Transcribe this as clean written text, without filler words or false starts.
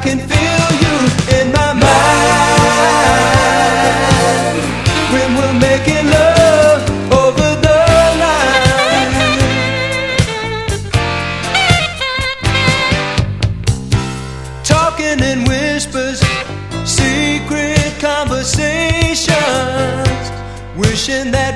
can feel you in my mind when we're making love over the line. Talking in whispers, secret conversations, wishing that